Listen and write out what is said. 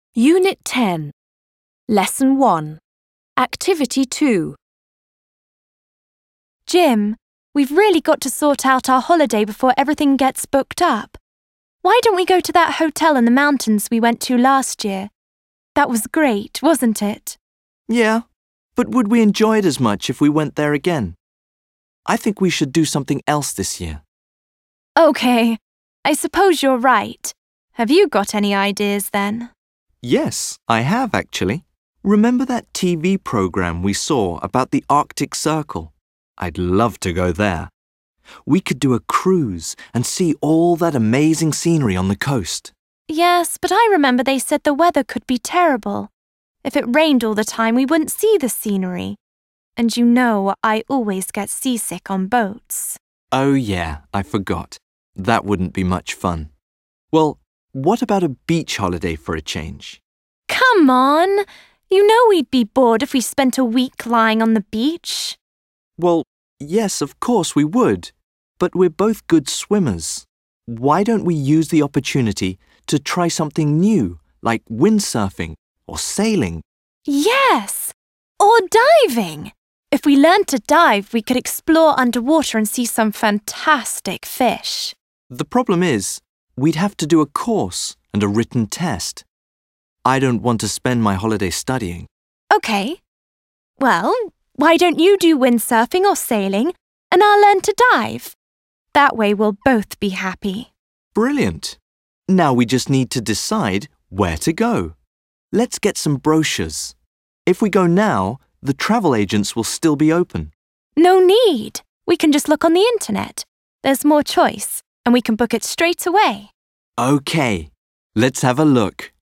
Unit 10, Lesson 1, Activity 2. Jim, we've really got to sort out our holiday before everything gets booked up. Why don't we go to that hotel in the mountains we went to last year? That was great, wasn't it? Yeah, but would we enjoy it as much if we went there again? I think we should do something else this year. Okay, I suppose you're right. Have you got any ideas then? Yes, I have actually. Remember that TV program we saw about the Arctic Circle? I'd love to go there. We could do a cruise and see all that amazing scenery on the coast. Yes, but I remember they said the weather could be terrible. If it rained all the time, we wouldn't see the scenery. And you know, I always get seasick on boats. Oh yeah, I forgot. That wouldn't be much fun. Well, what about a beach holiday for a change? Come on! You know we'd be bored if we spent a week lying on the beach. Well, yes, of course we would. But we're both good swimmers. Why don't we use the opportunity to try something new, like windsurfing or sailing? Yes! Or diving! If we learned to dive, we could explore underwater and see some fantastic fish. The problem is, we'd have to do a course and a written test. I don't want to spend my holiday studying. Okay. Well, why don't you do windsurfing or sailing, and I'll learn to dive? That way we'll both be happy. Brilliant. Now we just need to decide where to go. Let's get some brochures. If we go now, the travel agents will still be open. No need. We can just look on the internet. There's more choice, and we can book it straight away. Okay, let's have a look.